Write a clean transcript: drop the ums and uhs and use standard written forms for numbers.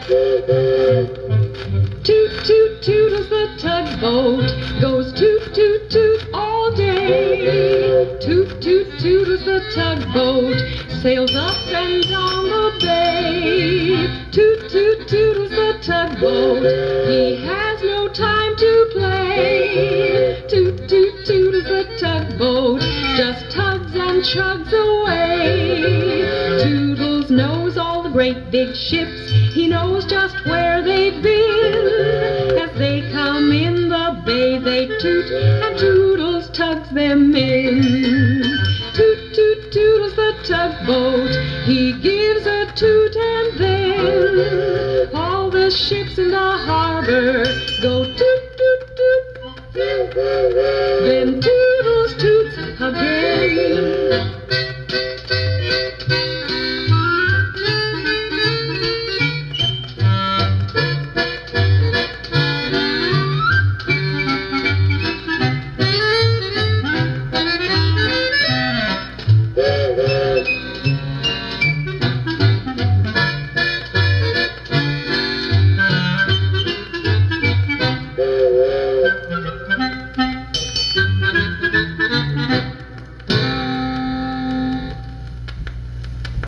Toot, toot, toodles the tugboat, goes toot, toot, toot all day. Toot, toot, toodles the tugboat, sails up and down the bay. Toot, toot, toodles the tugboat, he has no time to play. Toot, toot, toodles the tugboat, just tugs and chugs away. Toodles knows all the great big ships, he knows just where they've been. As they come in the bay they toot, and Toodles tugs them in. Toot, toot, toodles the tugboat, he gives